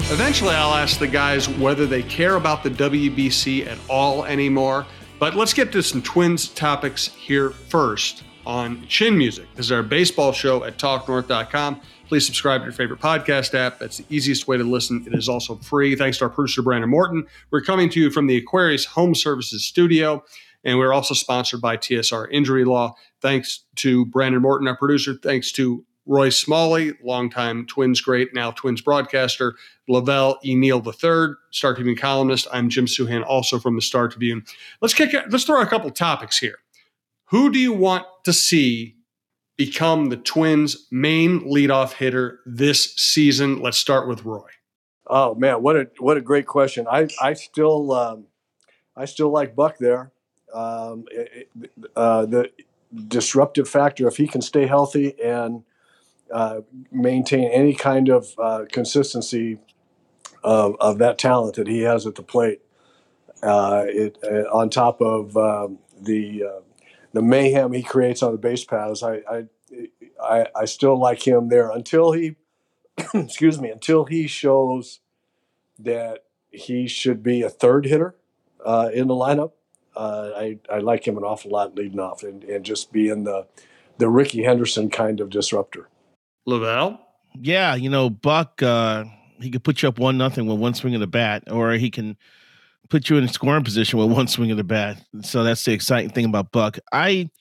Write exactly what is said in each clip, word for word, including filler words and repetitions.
Eventually, I'll ask the guys whether they care about the W B C at all anymore. But let's get to some Twins topics here first on Chin Music. This is our baseball show at talk north dot com. Please subscribe to your favorite podcast app. That's the easiest way to listen. It is also free. Thanks to our producer, Brandon Morton. We're coming to you from the Aquarius Home Services studio, and we're also sponsored by T S R Injury Law. Thanks to Brandon Morton, our producer. Thanks to Roy Smalley, longtime Twins great, now Twins broadcaster, Lavelle E. Neal the third, Star Tribune columnist. I'm Jim Suhan, also from the Star Tribune. Let's kick. Let's throw a couple topics here. Who do you want to see become the Twins' main leadoff hitter this season? Let's start with Roy. Oh man, what a what a great question. I I still um, I still like Buck there. Um, it, uh, the disruptive factor, if he can stay healthy and uh, maintain any kind of uh, consistency of, of that talent that he has at the plate, uh, it uh, on top of um, the uh, the mayhem he creates on the base paths, I I, I I still like him there until he excuse me until he shows that he should be a third hitter uh, in the lineup. Uh, I, I like him an awful lot leading off and, and just being the the Ricky Henderson kind of disruptor. Lavelle? Yeah, you know, Buck, uh, he could put you up one nothing with one swing of the bat, or he can put you in a scoring position with one swing of the bat. So that's the exciting thing about Buck. I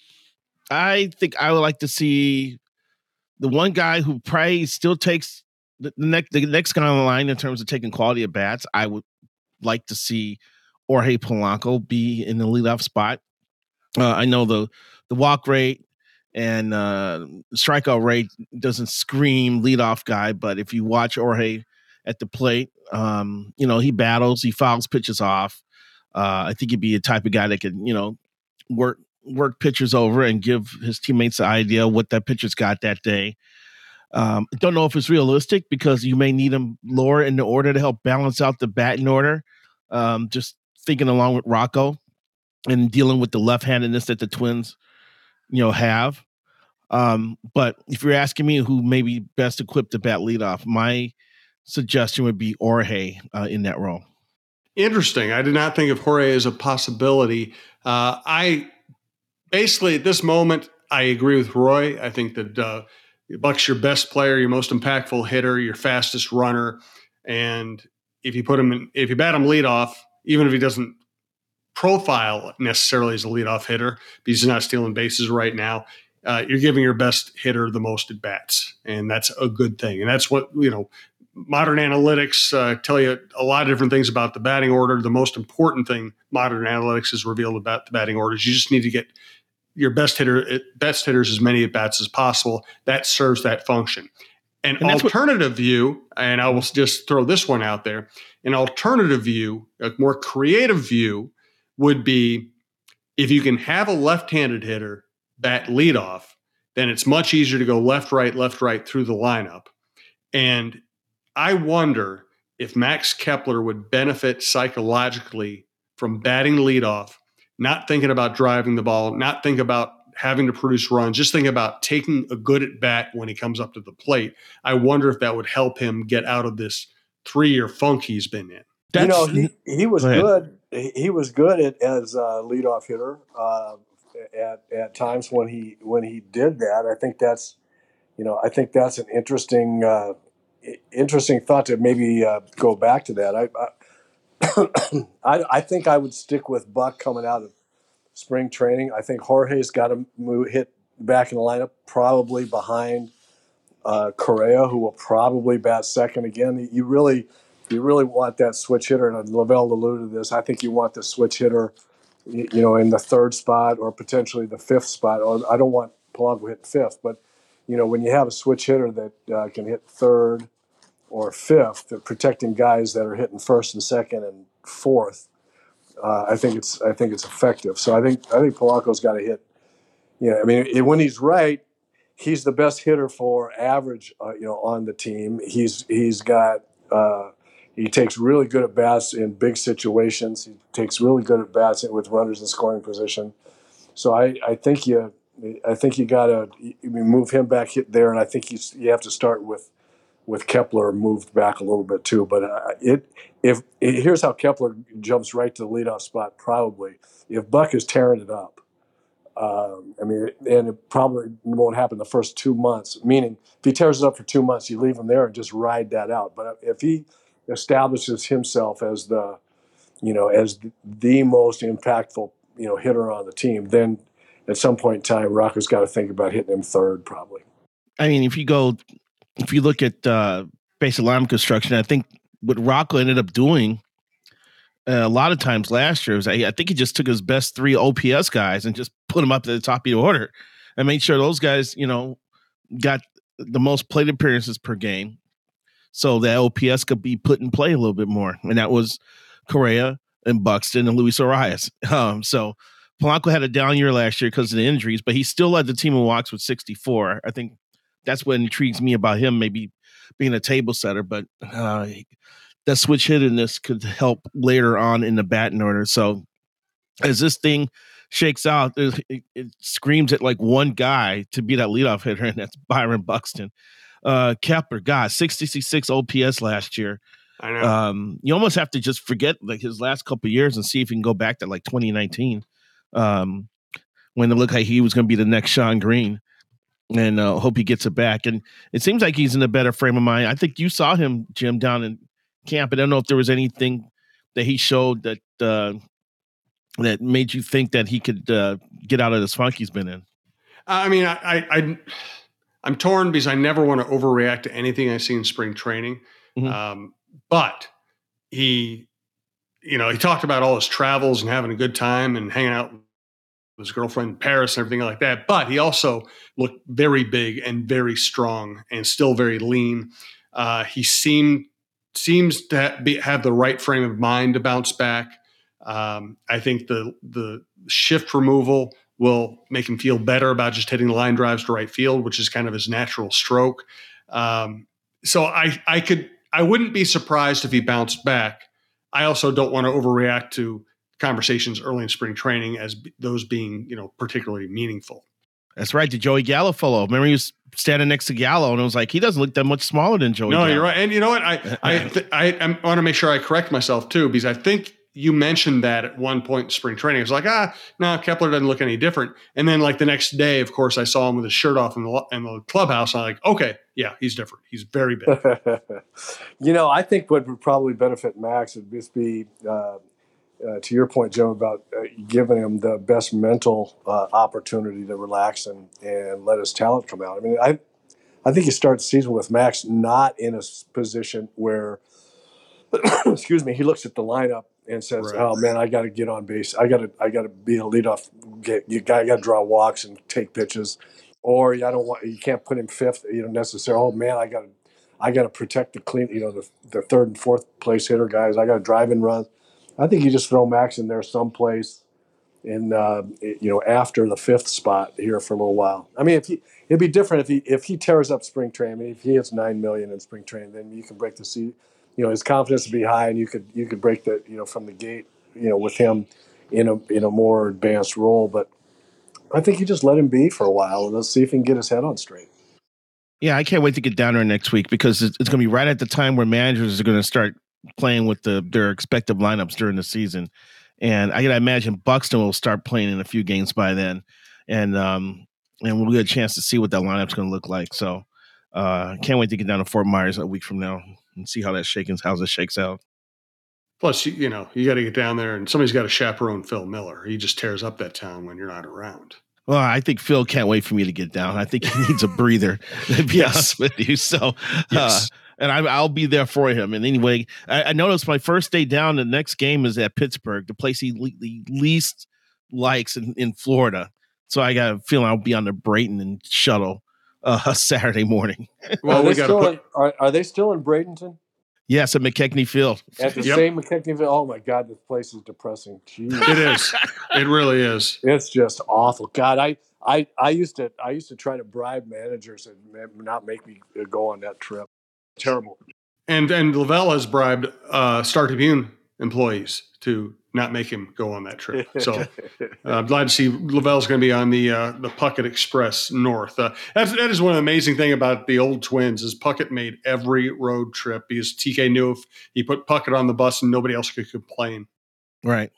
I think I would like to see the one guy who probably still takes the next the next guy on the line in terms of taking quality at bats. I would like to see Jorge Polanco be in the leadoff spot. Uh, I know the the walk rate and uh, strikeout rate doesn't scream leadoff guy, but if you watch Jorge at the plate, um, you know, he battles, he fouls pitches off. Uh, I think he'd be a type of guy that could, you know, work work pitchers over and give his teammates the idea what that pitcher's got that day. Um, I don't know if it's realistic because you may need him lower in the order to help balance out the batting order. Um, just thinking along with Rocco and dealing with the left-handedness that the Twins, you know, have. Um, but if you're asking me who may be best equipped to bat leadoff, my suggestion would be Jorge uh, in that role. Interesting. I did not think of Jorge as a possibility. Uh, I basically at this moment, I agree with Roy. I think that uh, Buck's your best player, your most impactful hitter, your fastest runner, and if you put him in, if you bat him leadoff, even if he doesn't profile necessarily as a leadoff hitter because he's not stealing bases right now, uh, you're giving your best hitter the most at bats, and that's a good thing. And that's what, you know, modern analytics uh, tell you a lot of different things about the batting order. The most important thing modern analytics has revealed about the batting orders, you just need to get your best hitter, best hitters as many at bats as possible. That serves that function. An and alternative what- view, and I will just throw this one out there, an alternative view, a more creative view would be if you can have a left-handed hitter bat leadoff, then it's much easier to go left, right, left, right through the lineup. And I wonder if Max Kepler would benefit psychologically from batting leadoff, not thinking about driving the ball, not think about having to produce runs, just think about taking a good at bat when he comes up to the plate. I wonder if that would help him get out of this three-year funk he's been in. That's, you know, he, he was go good. He, he was good at, as a leadoff hitter uh, at at times when he when he did that. I think that's, you know, I think that's an interesting uh, interesting thought to maybe uh, go back to that. I, I I think I would stick with Buck coming out of spring training. I think Jorge's got to move, hit back in the lineup, probably behind uh, Correa, who will probably bat second again. You really. You really want that switch hitter, and Lavelle alluded to this. I think you want the switch hitter, you know, in the third spot or potentially the fifth spot. Or I don't want Polanco hit fifth, but you know, when you have a switch hitter that uh, can hit third or fifth, they're protecting guys that are hitting first and second and fourth. Uh, I think it's I think it's effective. So I think I think Polanco's got to hit. You know, I mean, it, when he's right, he's the best hitter for average. Uh, you know, on the team, he's he's got. Uh, He takes really good at bats in big situations. He takes really good at bats with runners in scoring position. So I, I think you, I think you got to move him back hit there, and I think you you have to start with with Kepler moved back a little bit too. But uh, it if it, here's how Kepler jumps right to the leadoff spot. Probably if Buck is tearing it up. Um, I mean, and it probably won't happen the first two months. Meaning, if he tears it up for two months, you leave him there and just ride that out. But if he establishes himself as the, you know, as the most impactful, you know, hitter on the team, then at some point in time, Rocco's got to think about hitting him third, probably. I mean, if you go, if you look at uh, basic lineup construction, I think what Rocco ended up doing uh, a lot of times last year was I, I think he just took his best three O P S guys and just put them up to the top of the order and made sure those guys, you know, got the most plate appearances per game, so that O P S could be put in play a little bit more. And that was Correa and Buxton and Luis Arias. Um, so Polanco had a down year last year because of the injuries, but he still led the team in walks with sixty-four. I think that's what intrigues me about him, maybe being a table setter, but uh, that switch hittedness could help later on in the batting order. So as this thing shakes out, it, it screams at like one guy to be that leadoff hitter, and that's Byron Buxton. Uh, Kepler, God, sixty-six O P S last year. I know. Um, you almost have to just forget like his last couple of years and see if you can go back to like twenty nineteen, um, when it looked like he was going to be the next Sean Green, and uh, hope he gets it back. And it seems like he's in a better frame of mind. I think you saw him, Jim, down in camp. I don't know if there was anything that he showed that uh, that made you think that he could uh, get out of this funk he's been in. I mean, I, I, I I'm torn because I never want to overreact to anything I see in spring training. Mm-hmm. Um, but he, you know, he talked about all his travels and having a good time and hanging out with his girlfriend in Paris and everything like that. But he also looked very big and very strong and still very lean. Uh, he seemed seems to be, have the right frame of mind to bounce back. Um, I think the the shift removal will make him feel better about just hitting the line drives to right field, which is kind of his natural stroke. Um, so I I could I wouldn't be surprised if he bounced back. I also don't want to overreact to conversations early in spring training as b- those being, you know, particularly meaningful. That's right. The Joey Gallo fellow. Remember he was standing next to Gallo and it was like, he doesn't look that much smaller than Joey No, Gallo. You're right. And you know what? I, I, th- I, I want to make sure I correct myself too, because I think you mentioned that at one point in spring training. It was like, ah, no, Kepler doesn't look any different. And then like the next day, of course, I saw him with his shirt off in the, in the clubhouse. I'm like, okay, yeah, he's different. He's very big. You know, I think what would probably benefit Max would just be, uh, Uh, to your point, Joe, about uh, giving him the best mental uh, opportunity to relax and, and let his talent come out. I mean, I I think you start the season with Max not in a position where, excuse me, he looks at the lineup and says, Right. "Oh man, I got to get on base. I got to I got to be a leadoff. Get you got to draw walks and take pitches, or I don't want you can't put him fifth. You know, necessarily. Oh man, I got to I got to protect the clean. You know, the the third and fourth place hitter guys. I got to drive and run." I think you just throw Max in there someplace, in uh, you know, after the fifth spot here for a little while. I mean, if he, it'd be different if he if he tears up spring training. I mean, if he hits nine million in spring training, then you can break the seat. You know, his confidence would be high, and you could you could break the you know from the gate. You know, with him in a in a more advanced role. But I think you just let him be for a while, and let's see if he can get his head on straight. Yeah, I can't wait to get down there next week because it's, it's going to be right at the time where managers are going to start playing with the their expected lineups during the season. And I can imagine Buxton will start playing in a few games by then. And um and we'll get a chance to see what that lineup's going to look like. So uh can't wait to get down to Fort Myers a week from now and see how that shakes how it shakes out. Plus, you, you know, you got to get down there and somebody's got to chaperone Phil Miller. He just tears up that town when you're not around. Well, I think Phil can't wait for me to get down. I think he needs a breather, to be Yes. honest with you. So, Yes. uh, and I, I'll be there for him. And anyway, I, I noticed my first day down, the next game is at Pittsburgh, the place he, le- he least likes in, in Florida. So I got a feeling I'll be on the Brayton and shuttle uh, Saturday morning. Well, are, we they got still to put. in, are, are they still in Bradenton? Yes, at McKechnie Field. At the Yep. same McKechnie Field? Oh my God, this place is depressing. Jeez. It is. It really is. It's just awful. God, I, I, I used to I used to try to bribe managers and not make me go on that trip. Terrible. And and Lavelle has bribed uh, Star Tribune employees to not make him go on that trip. So uh, I'm glad to see Lavell's going to be on the uh, the Puckett Express North. Uh, that's, that is one amazing thing about the old Twins is Puckett made every road trip because T K knew if he put Puckett on the bus and nobody else could complain. Right.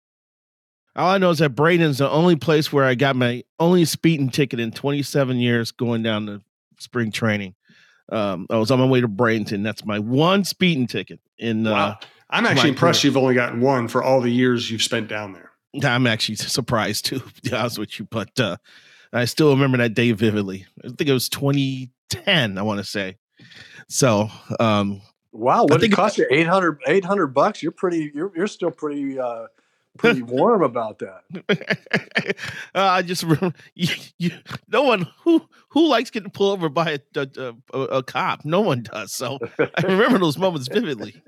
All I know is that Braden's the only place where I got my only speeding ticket in twenty-seven years going down to spring training. Um, I was on my way to Bradenton. That's my one speeding ticket. In wow. uh, I'm actually impressed career. You've only gotten one for all the years you've spent down there. I'm actually surprised too, to be honest with you. But uh, I still remember that day vividly. I think it was twenty ten, I want to say. So, um, wow, what I did think it cost you? eight hundred, eight hundred bucks. You're pretty. You're you're still pretty. Uh, pretty warm about that. uh, I just remember you, you, no one who who likes getting pulled over by a, a, a, a cop. No one does. So I remember those moments vividly.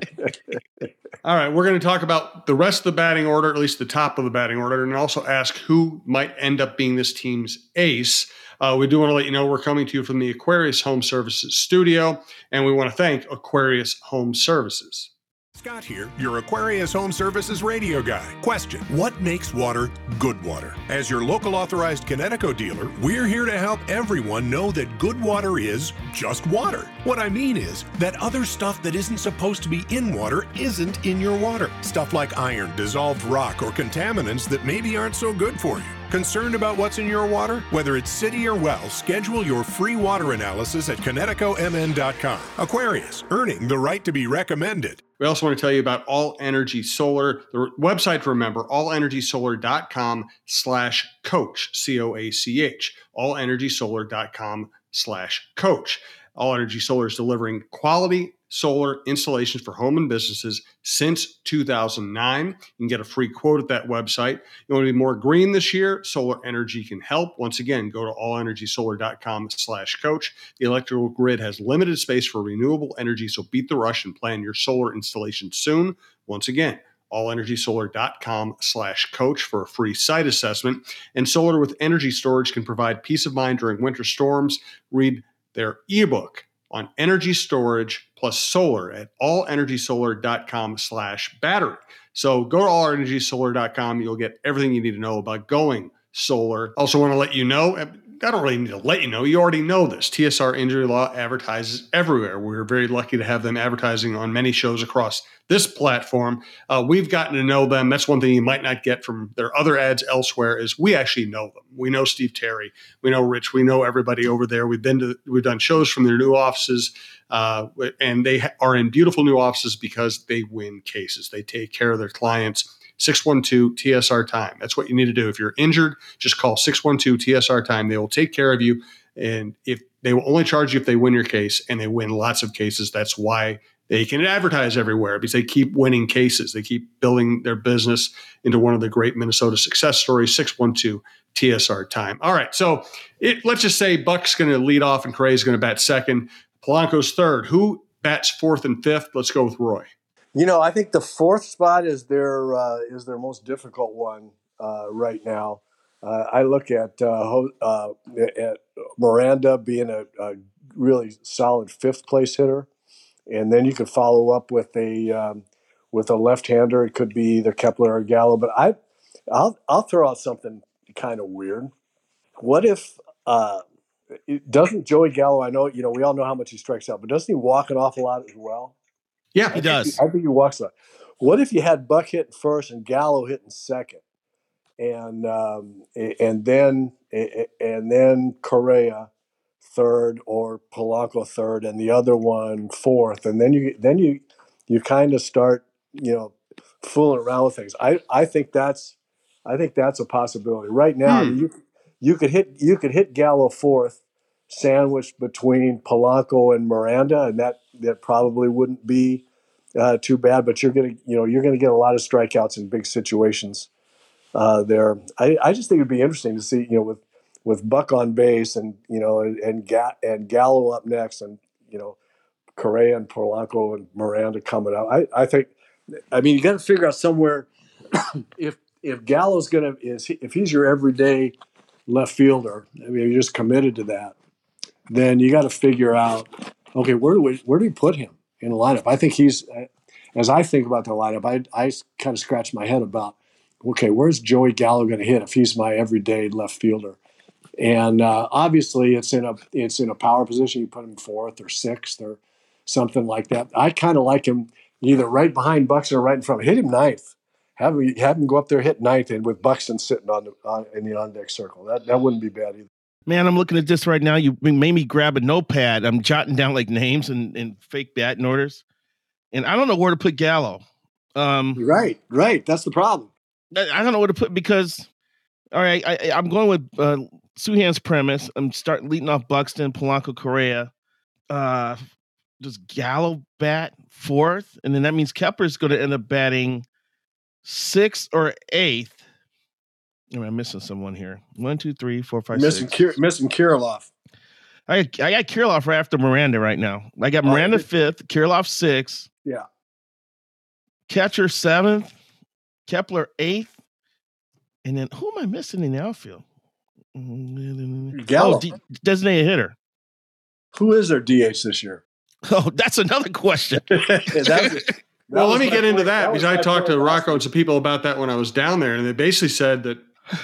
All right, we're going to talk about the rest of the batting order, at least the top of the batting order, and also ask who might end up being this team's ace. Uh, we do want to let you know we're coming to you from the Aquarius Home Services studio, and we want to thank Aquarius Home Services. Scott here, your Aquarius Home Services radio guy. Question: what makes water good water? As your local authorized Connecticut dealer, we're here to help everyone know that good water is just water. What I mean is that other stuff that isn't supposed to be in water isn't in your water. Stuff like iron, dissolved rock, or contaminants that maybe aren't so good for you. Concerned about what's in your water? Whether it's city or well, schedule your free water analysis at Connecticut M N dot com. Aquarius, earning the right to be recommended. We also want to tell you about All Energy Solar. The website to remember, all energy solar dot com slash coach, C O A C H, all energy solar dot com slash coach. All Energy Solar is delivering quality solar installations for home and businesses since two thousand nine. You can get a free quote at that website. You want to be more green this year? Solar energy can help. Once again, go to all energy solar dot com slash coach. The electrical grid has limited space for renewable energy, so beat the rush and plan your solar installation soon. Once again, all energy solar dot com slash coach for a free site assessment. And Solar with Energy Storage can provide peace of mind during winter storms. Read their ebook on energy storage plus solar at all energy solar dot com slash battery. So go to all energy solar dot com. You'll get everything you need to know about going solar. Also want to let you know, I don't really need to let you know, you already know this. T S R Injury Law advertises everywhere. We're very lucky to have them advertising on many shows across this platform. Uh, we've gotten to know them. That's one thing you might not get from their other ads elsewhere is we actually know them. We know Steve Terry. We know Rich. We know everybody over there. We've been to, we've done shows from their new offices, uh, and they ha- are in beautiful new offices because they win cases. They take care of their clients. six one two T S R time. That's what you need to do. If you're injured, just call six one two T S R time. They will take care of you. And if they will only charge you if they win your case, and they win lots of cases. That's why they can advertise everywhere, because they keep winning cases. They keep building their business into one of the great Minnesota success stories. six one two T S R time. All right. So it, let's just say Buck's going to lead off and Correa's going to bat second. Polanco's third. Who bats fourth and fifth? Let's go with Roy. You know, I think the fourth spot is their uh, is their most difficult one uh, right now. Uh, I look at uh, uh, at Miranda being a, a really solid fifth place hitter, and then you could follow up with a um, with a left-hander. It could be either Kepler or Gallo. But I, I'll I'll throw out something kind of weird. What if uh, it doesn't Joey Gallo? I know you know we all know how much he strikes out, but doesn't he walk an awful lot as well? Yeah, he does. I think he walks a lot. What if you had Buck hitting first and Gallo hitting second, and um, and then and then Correa third or Polanco third, and the other one fourth, and then you then you you kind of start you know fooling around with things. I, I think that's I think that's a possibility right now. Hmm. I mean, you you could hit you could hit Gallo fourth, sandwiched between Polanco and Miranda, and that that probably wouldn't be uh, too bad. But you're gonna you know you're gonna get a lot of strikeouts in big situations uh, there. I, I just think it'd be interesting to see you know with with Buck on base and you know and and, Ga- and Gallo up next, and you know Correa and Polanco and Miranda coming out. I, I think I mean you got to figure out somewhere if if Gallo's gonna is if he's your everyday left fielder. I mean you're just committed to that. Then you got to figure out, okay, where do we where do we put him in the lineup? I think he's, as I think about the lineup, I I kind of scratch my head about, okay, where's Joey Gallo going to hit if he's my everyday left fielder? And uh, obviously, it's in a it's in a power position. You put him fourth or sixth or something like that. I kind of like him either right behind Buxton or right in front. Hit him ninth. Have him, have him go up there, hit ninth, and with Buxton sitting on the on, in the on deck circle. That that wouldn't be bad either. Man, I'm looking at this right now. You made me grab a notepad. I'm jotting down like names and, and fake batting orders, and I don't know where to put Gallo. Um, right, right. That's the problem. I, I don't know where to put because, all right, I, I'm going with uh, Souhan's premise. I'm starting leading off Buxton, Polanco, Correa. Uh, does Gallo bat fourth, and then that means Kepler's going to end up batting sixth or eighth. Am I missing someone here? One, two, three, four, five, missing six. Kir- missing Kirilloff. I I got Kirilloff right after Miranda right now. I got Miranda oh, fifth, Kirilloff sixth. Yeah. Catcher seventh, Kepler eighth, and then who am I missing in the outfield? Gallo. Oh, D- designated hitter. Who is their D H this year? Oh, that's another question. that's, well, let me get into that, that because I talked to Rocco and some people about that when I was down there, and they basically said that,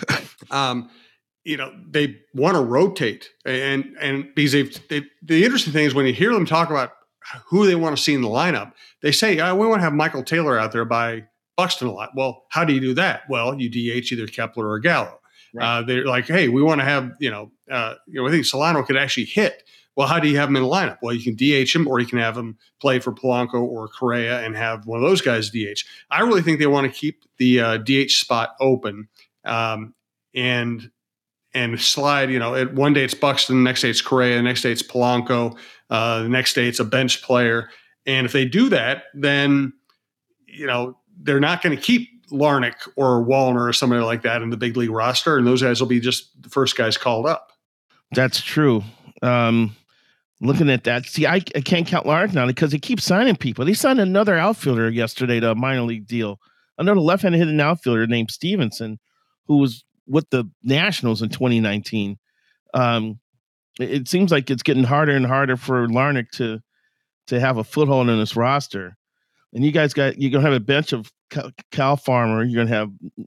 um, you know, they want to rotate, and and because they've, they the interesting thing is when you hear them talk about who they want to see in the lineup, they say, oh, we want to have Michael Taylor out there by Buxton a lot. Well, how do you do that? Well, you D H either Kepler or Gallo. Right. Uh, they're like, hey, we want to have, you know, uh, you know, I think Solano could actually hit. Well, how do you have him in the lineup? Well, you can D H him, or you can have him play for Polanco or Correa and have one of those guys D H. I really think they want to keep the uh, D H spot open um, and and slide. You know, it, one day it's Buxton, the next day it's Correa, the next day it's Polanco, uh, the next day it's a bench player. And if they do that, then you know they're not going to keep Larnach or Wallner or somebody like that in the big league roster, and those guys will be just the first guys called up. That's true. Um, looking at that, see, I, I can't count Larnach now because they keep signing people. They signed another outfielder yesterday to a minor league deal, another left-handed hitting outfielder named Stevenson, who was with the Nationals in twenty nineteen. Um, it, it seems like it's getting harder and harder for Larnach to to have a foothold in this roster. And you guys got you're gonna have a bench of Cal, Cal Farmer. You're gonna have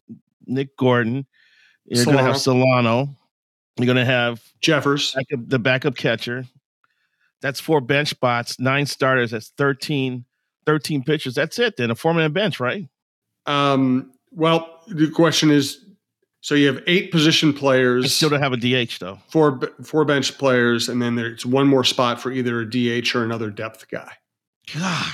Nick Gordon. You're Solano. gonna have Solano. You're gonna have Jeffers, backup, the backup catcher. That's four bench spots, nine starters. That's thirteen, thirteen pitchers. That's it. Then a four-man bench, right? Um. Well, the question is, so you have eight position players. I still don't have a D H though. Four four bench players, and then there's one more spot for either a D H or another depth guy. God.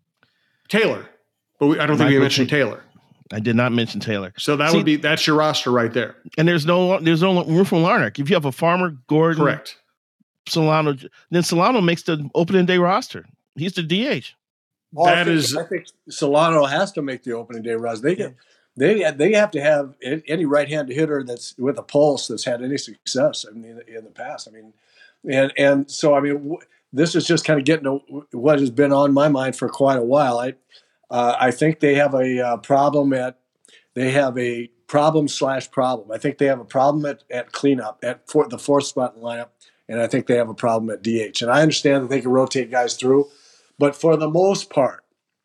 Taylor, but we, I don't think we mentioned Taylor. I did not mention Taylor. So that See, would be that's your roster right there. And there's no there's no room for Larnach. If you have a Farmer, Gordon, correct, Solano, then Solano makes the opening day roster. He's the D H. Well, that I think, is, I think Solano has to make the opening day roster. They can, they they have to have any right-handed hitter that's with a pulse that's had any success. I mean, in the past. I mean, and and so I mean. W- This is just kind of getting to what has been on my mind for quite a while. I, uh, I think they have a uh, problem at, they have a problem slash problem. I think they have a problem at, at cleanup at for, the fourth spot in the lineup, and I think they have a problem at D H. And I understand that they can rotate guys through, but for the most part,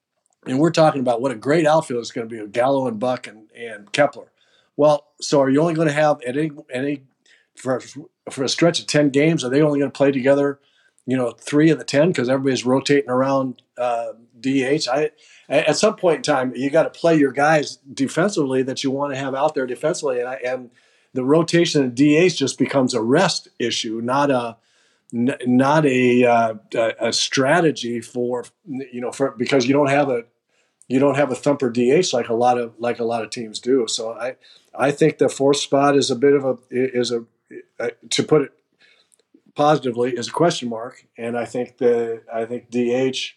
and we're talking about what a great outfield is going to be with Gallo and Buck and, and Kepler. Well, so are you only going to have at any any for for a stretch of ten games? Are they only going to play together? You know, three of the ten because everybody's rotating around uh, D H. I at some point in time you got to play your guys defensively that you want to have out there defensively, and I, and the rotation of D H just becomes a rest issue, not a n- not a, uh, a a strategy for you know for because you don't have a you don't have a thumper D H like a lot of like a lot of teams do. So I I think the fourth spot is a bit of a is a, a to put it positively is a question mark, and I think the I think D H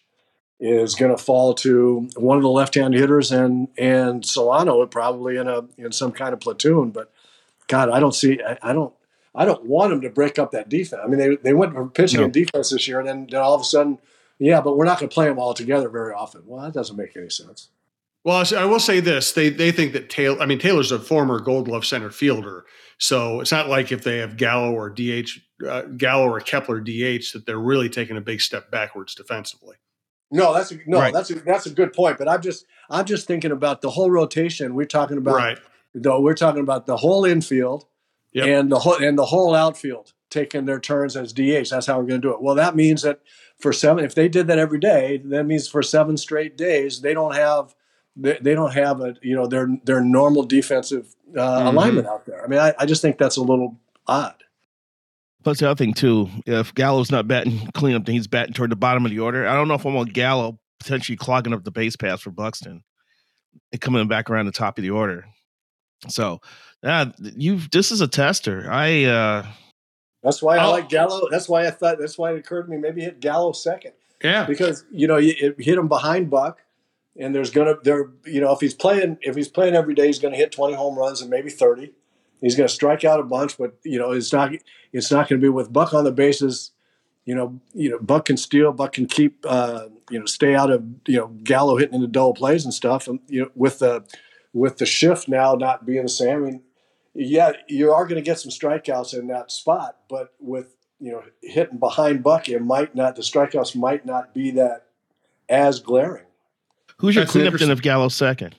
is going to fall to one of the left-hand hitters and and Solano probably in a in some kind of platoon. But God, I don't see I, I don't I don't want them to break up that defense. I mean, they they went from pitching no. and defense this year, and then, then all of a sudden, yeah, but we're not going to play them all together very often. Well, that doesn't make any sense. Well, I will say this: they they think that Taylor. I mean, Taylor's a former Gold Glove center fielder, so it's not like if they have Gallo or D H, uh, Gallo or Kepler D H, that they're really taking a big step backwards defensively. No, that's a, no, Right. that's a, that's a good point. But I'm just I'm just thinking about the whole rotation. We're talking about Right. though we're talking about the whole infield Yep. and the whole and the whole outfield taking their turns as D H. That's how we're going to do it. Well, that means that for seven, if they did that every day, that means for seven straight days they don't have they, they don't have a you know their their normal defensive uh, Mhm. alignment out there. I mean, I, I just think that's a little odd. Plus the other thing too, if Gallo's not batting cleanup, then he's batting toward the bottom of the order. I don't know if I want Gallo potentially clogging up the base pass for Buxton and coming back around the top of the order. So, uh, you this is a tester. I uh, That's why I I'll- like Gallo. That's why I thought. That's why it occurred to me maybe hit Gallo second. Yeah. Because you know you it hit him behind Buck, and there's gonna there you know if he's playing if he's playing every day he's gonna hit twenty home runs and maybe thirty. He's gonna strike out a bunch, but you know it's not it's not gonna be with Buck on the bases. You know you know Buck can steal, Buck can keep uh, you know stay out of you know Gallo hitting into double plays and stuff. And you know with the with the shift now not being the same. I mean, yeah, you are going to get some strikeouts in that spot, but with you know hitting behind Buck, it might not. The strikeouts might not be that as glaring. who's your That's cleanup then interesting. if Gallo's second?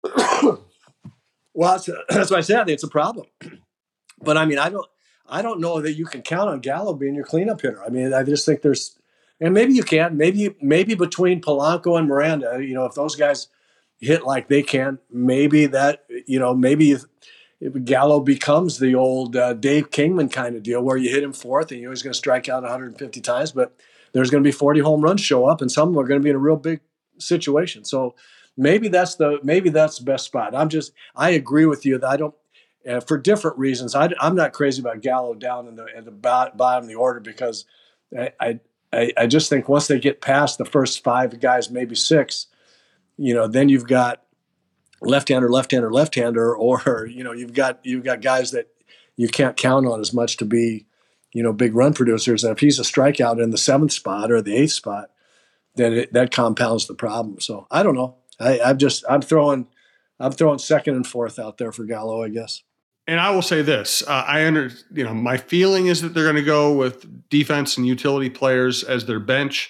Well, that's, that's what I said. It's a problem. But I mean, I don't, I don't know that you can count on Gallo being your cleanup hitter. I mean, I just think there's, and maybe you can. Maybe, maybe between Polanco and Miranda, you know, if those guys hit like they can, maybe that, you know, maybe if, if Gallo becomes the old uh, Dave Kingman kind of deal where you hit him fourth and you know he's going to strike out one hundred fifty times, but there's going to be forty home runs show up, and some of them are going to be in a real big situation. So. Maybe that's the maybe that's the best spot. I'm just I agree with you that I don't uh, for different reasons. I, I'm not crazy about Gallo down in the at the bottom of the order because I, I I just think once they get past the first five guys, maybe six, you know, then you've got left-hander, left-hander, left-hander, or you know you've got you've got guys that you can't count on as much to be you know big run producers. And if he's a strikeout in the seventh spot or the eighth spot, then it, that compounds the problem. So I don't know. I, I'm just I'm throwing I'm throwing second and fourth out there for Gallo, I guess. And I will say this: uh, I under you know my feeling is that they're going to go with defense and utility players as their bench.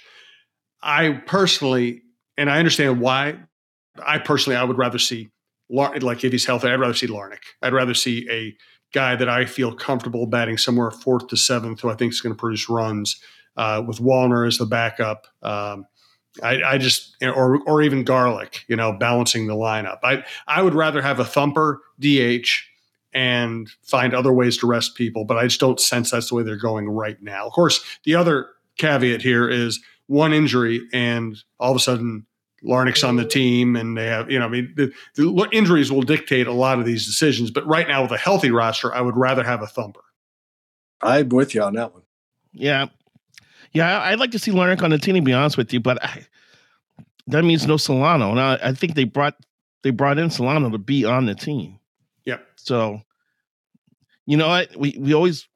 I personally, and I understand why. I personally, I would rather see like if he's healthy, I'd rather see Larnach. I'd rather see a guy that I feel comfortable batting somewhere fourth to seventh, who I think is going to produce runs uh, with Wallner as the backup. Um, I, I just or or even Garlick, you know, balancing the lineup. I I would rather have a thumper D H and find other ways to rest people, but I just don't sense that's the way they're going right now. Of course, the other caveat here is one injury, and all of a sudden Larnach's on the team, and they have you know, I mean, the, the injuries will dictate a lot of these decisions. But right now, with a healthy roster, I would rather have a thumper. I'm with you on that one. Yeah. Yeah, I'd like to see Larnach on the team, to be honest with you, but I, that means no Solano. And I, I think they brought they brought in Solano to be on the team. Yep. So, you know what? We we always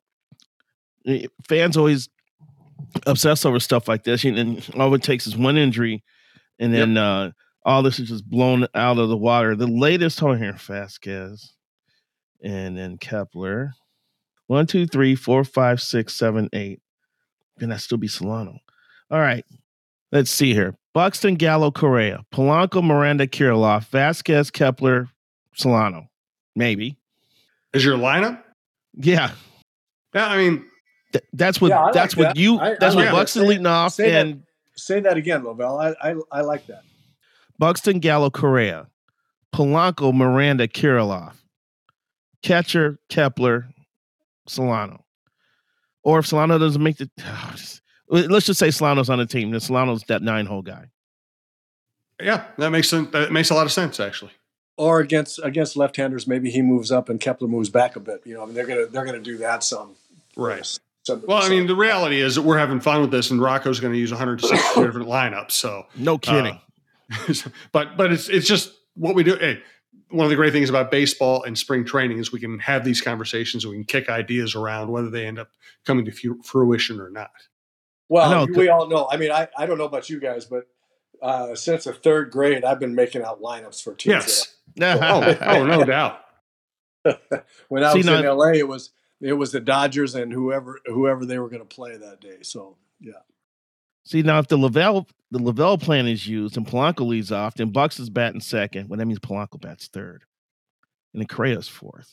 fans always obsess over stuff like this, and all it takes is one injury, and then yep. uh, all this is just blown out of the water. The latest, hold on here, Vasquez, and then Kepler. One, two, three, four, five, six, seven, eight. Can that still be Solano? All right. Let's see here. Buxton, Gallo, Correa, Polanco, Miranda, Kirilloff, Vasquez, Kepler, Solano. Maybe. Is your lineup? Yeah. Yeah, I mean, Th- that's what Yeah, I like that's what that. you I- I that's like what that. Buxton Say- leading off say that- and Say that again, Lovell. I, I I like that. Buxton, Gallo, Correa, Polanco, Miranda, Kirilloff, catcher, Kepler, Solano. Or if Solano doesn't make the let's just say Solano's on the team, then Solano's that nine hole guy. Yeah, that makes sense. That makes a lot of sense, actually. Or against against left-handers, maybe he moves up and Kepler moves back a bit. You know, I mean, they're gonna they're gonna do that some. Right. Some, Well, I some- mean, the reality is that we're having fun with this, and Rocco's going to use one hundred sixty different lineups. So No kidding. Uh, but but it's it's just what we do. Hey, one of the great things about baseball and spring training is we can have these conversations and we can kick ideas around, whether they end up coming to fu- fruition or not. well, I know. we all know. I mean, I, I don't know about you guys, but uh, since the third grade, I've been making out lineups for teams. Yes. oh, oh, no doubt. When I See, was now- in L A, it was it was the Dodgers and whoever whoever they were going to play that day. So yeah, See, now if the Lavelle the Lavelle plan is used and Polanco leads off, then Bucks is batting second. Well, that means Polanco bats third, and then Correa's fourth.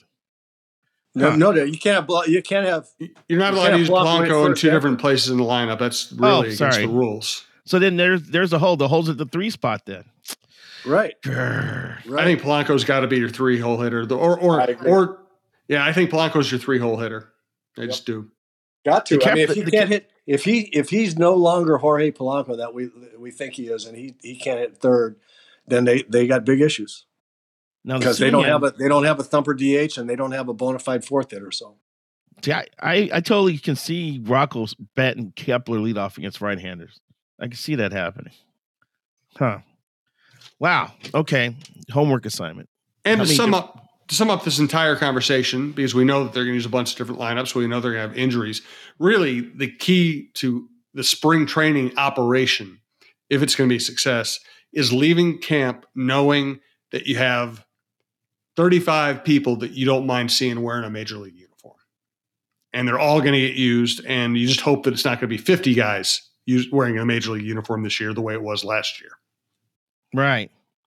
No, Huh. no, no, you can't. You can't have. You're not you allowed to use Polanco Polanco in first two ever. different places in the lineup. That's really Oh, against sorry. the rules. So then there's there's a hole. The hole's at the three spot then. Right. Grr. right. I think Polanco's got to be your three hole hitter, The- or or I agree. or yeah, I think Polanco's your three hole hitter. I Yep. just do. Got to. The I mean, cap- if he the can't cap- hit, if he if he's no longer Jorge Polanco that we we think he is, and he he can't hit third, then they they got big issues Now the because they don't swing have end- a they don't have a thumper D H and they don't have a bona fide fourth hitter. So See, I, I, I totally can see Rocco's batting Kepler leadoff against right-handers. I can see that happening. Huh. Wow. Okay. Homework assignment. And How to many sum diff- up to sum up this entire conversation, because we know that they're going to use a bunch of different lineups, we know they're going to have injuries. Really, the key to the spring training operation, if it's going to be a success, is leaving camp knowing that you have thirty-five people that you don't mind seeing wearing a major league uniform. And they're all going to get used, and you just hope that it's not going to be fifty guys use, wearing a major league uniform this year the way it was last year. Right.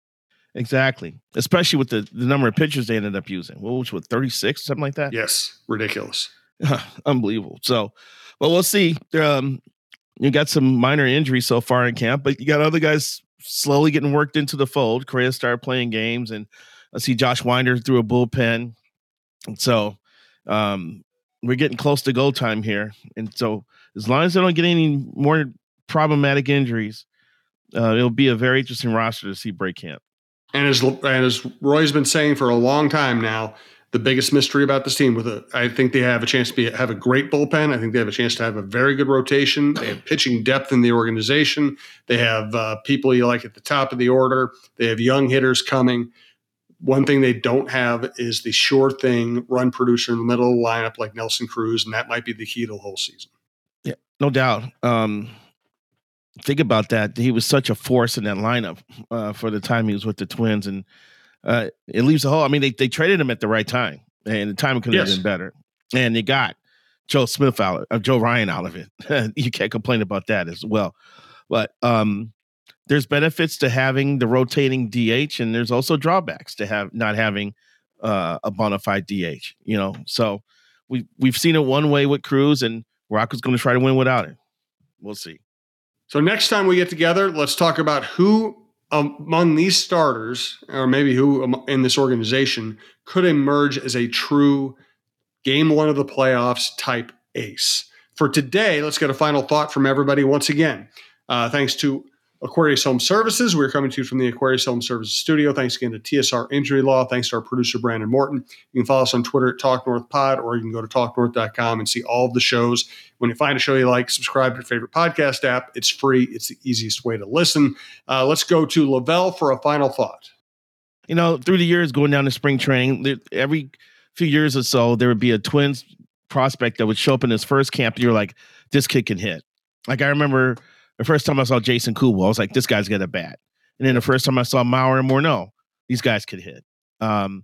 Exactly. Especially with the, the number of pitchers they ended up using. What was what, thirty-six, something like that? Yes, ridiculous. Unbelievable. So, well, we'll see. Um, you got some minor injuries so far in camp, but you got other guys slowly getting worked into the fold. Correa started playing games, and I see Josh Winder through a bullpen. And so um, we're getting close to go time here. And so as long as they don't get any more problematic injuries, uh, it'll be a very interesting roster to see break camp. And as and as Roy's been saying for a long time now, the biggest mystery about this team, with a, I think they have a chance to be have a great bullpen. I think they have a chance to have a very good rotation. They have pitching depth in the organization. They have uh, people you like at the top of the order. They have young hitters coming. One thing they don't have is the sure thing run producer in the middle of the lineup like Nelson Cruz, and that might be the key to the whole season. Yeah, no doubt. Um, think about that. He was such a force in that lineup uh, for the time he was with the Twins, and uh, it leaves a hole. I mean, they they traded him at the right time, and the timing could have Yes. been better. And they got Joe Smith out, of, uh, Joe Ryan out of it. You can't complain about that as well. But um, there's benefits to having the rotating D H, and there's also drawbacks to have not having uh, a bona fide D H. You know, so we we've seen it one way with Cruz, and Rocco's going to try to win without it. We'll see. So next time we get together, let's talk about who among these starters, or maybe who in this organization, could emerge as a true game one of the playoffs type ace. For today, let's get a final thought from everybody once again. Uh, thanks to Aquarius Home Services. We're coming to you from the Aquarius Home Services studio. Thanks again to T S R Injury Law. Thanks to our producer, Brandon Morton. You can follow us on Twitter at Talk North Pod, or you can go to talk north dot com and see all of the shows. When you find a show you like, subscribe to your favorite podcast app. It's free. It's the easiest way to listen. Uh, let's go to Lavelle for a final thought. You know, through the years going down to spring training, there, every few years or so, there would be a Twins prospect that would show up in his first camp, and you're like, this kid can hit. Like, I remember the first time I saw Jason Kubel, I was like, this guy's got a bat. And then the first time I saw Mauer and Morneau, these guys could hit. Um,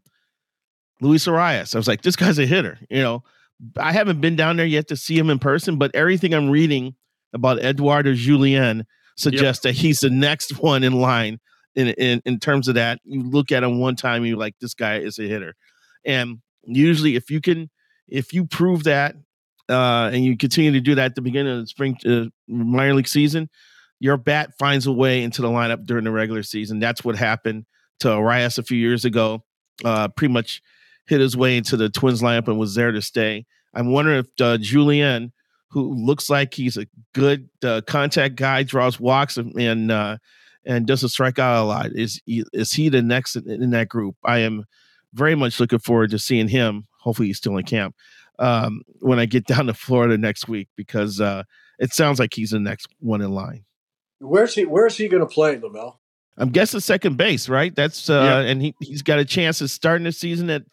Luis Arias, I was like, this guy's a hitter. You know, I haven't been down there yet to see him in person, but everything I'm reading about Eduardo Julien suggests yep. that he's the next one in line in, in, in terms of that. You look at him one time, and you're like, this guy is a hitter. And usually if you can, if you prove that, Uh, and you continue to do that at the beginning of the spring uh, minor league season, your bat finds a way into the lineup during the regular season. That's what happened to Arias a few years ago. Uh, pretty much hit his way into the Twins lineup and was there to stay. I'm wondering if uh, Julien, who looks like he's a good uh, contact guy, draws walks and and, uh, and doesn't strike out a lot, is is he the next in, in that group? I am very much looking forward to seeing him. Hopefully he's still in camp. Um, when I get down to Florida next week, because uh, it sounds like he's the next one in line. Where's he? Where's he going to play, Lavelle? I'm guessing second base, right? That's uh, yeah. And he he's got a chance of starting the season at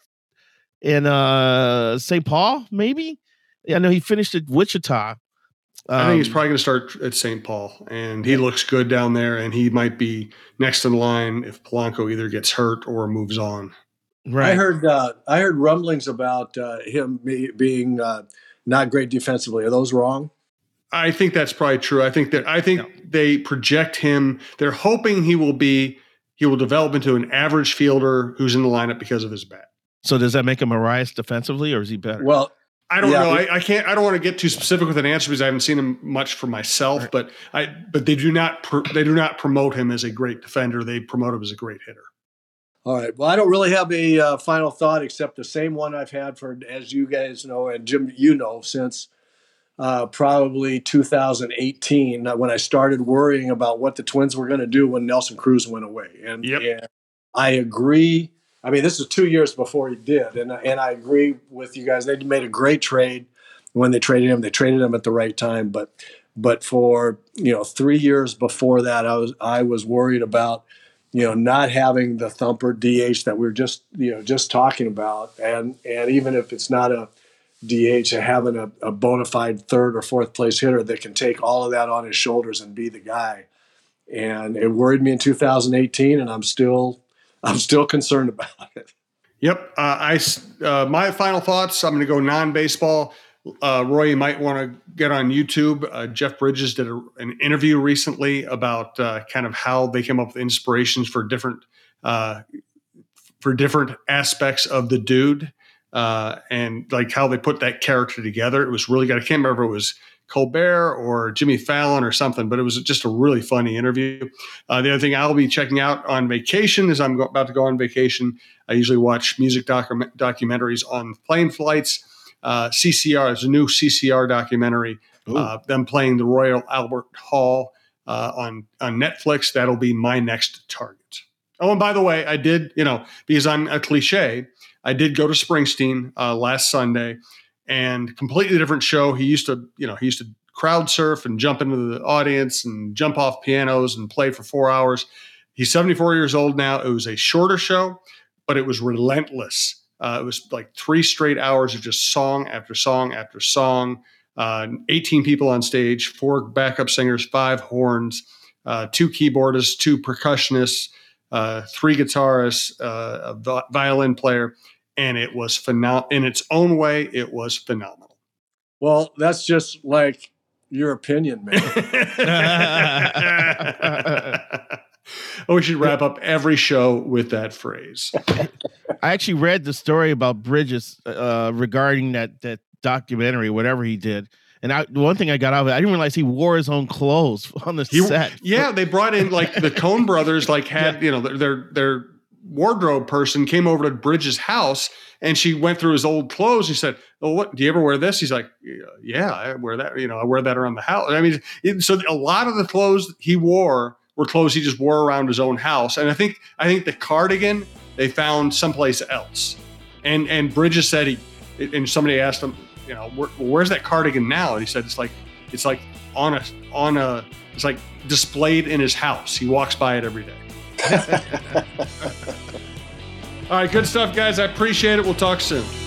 in uh, Saint Paul, maybe. I know he finished at Wichita. Um, I think he's probably going to start at Saint Paul, and he looks good down there, and he might be next in line if Polanco either gets hurt or moves on. Right. I heard uh, I heard rumblings about uh, him be, being uh, not great defensively. Are those wrong? I think that's probably true. I think that I think no. they project him. They're hoping he will be he will develop into an average fielder who's in the lineup because of his bat. So does that make him Arias defensively, or is he better? Well, I don't yeah, know. I, I can't. I don't want to get too specific with an answer because I haven't seen him much for myself. Right. But I. But they do not. Pr- they do not promote him as a great defender. They promote him as a great hitter. All right. Well, I don't really have a uh, final thought except the same one I've had for, as you guys know, and Jim, you know, since uh, probably two thousand eighteen when I started worrying about what the Twins were going to do when Nelson Cruz went away. And, yep. and I agree. I mean, this is two years before he did, and and I agree with you guys. They made a great trade when they traded him. They traded him at the right time, but but for you know three years before that, I was I was worried about you know not having the thumper D H that we were just you know just talking about, and and even if it's not a D H, having a, a bona fide third or fourth place hitter that can take all of that on his shoulders and be the guy, and it worried me in two thousand eighteen, and I'm still. I'm still concerned about it. Yep. Uh, I, uh, my final thoughts, I'm going to go non-baseball. Uh, Roy, you might want to get on YouTube. Uh, Jeff Bridges did a, an interview recently about uh, kind of how they came up with inspirations for different uh, for different aspects of the dude uh, and like how they put that character together. It was really good. I can't remember if it was Colbert or Jimmy Fallon or something, but it was just a really funny interview. Uh, the other thing I'll be checking out on vacation is I'm go- about to go on vacation. I usually watch music docu- documentaries on plane flights. Uh, C C R, there's a new C C R documentary, uh, them playing the Royal Albert Hall uh, on, on Netflix. That'll be my next target. Oh, and by the way, I did, you know, because I'm a cliche, I did go to Springsteen uh, last Sunday. And completely different show. He used to, you know, he used to crowd surf and jump into the audience and jump off pianos and play for four hours. He's seventy-four years old now. It was a shorter show, but it was relentless. Uh, it was like three straight hours of just song after song after song. Uh, eighteen people on stage, four backup singers, five horns, uh, two keyboardists, two percussionists, uh, three guitarists, uh, a vi- violin player. And it was phenomenal. In its own way, it was phenomenal. Well, that's just like your opinion, man. We should wrap up every show with that phrase. I actually read the story about Bridges uh, regarding that that documentary, whatever he did. And I, one thing I got out of it, I didn't realize he wore his own clothes on the he, set. Yeah, they brought in like the Coen brothers, like had, yeah. you know, their their wardrobe person came over to Bridges' house and she went through his old clothes. He said, "Oh, what, do you ever wear this?" He's like, "Yeah, I wear that. You know, I wear that around the house." I mean, it, so a lot of the clothes he wore were clothes he just wore around his own house. And I think, I think the cardigan they found someplace else. And, and Bridges said he, and somebody asked him, you know, Where, where's that cardigan now? And he said, it's like, it's like on a, on a, it's like displayed in his house. He walks by it every day. All right, good stuff, guys. I appreciate it. We'll talk soon.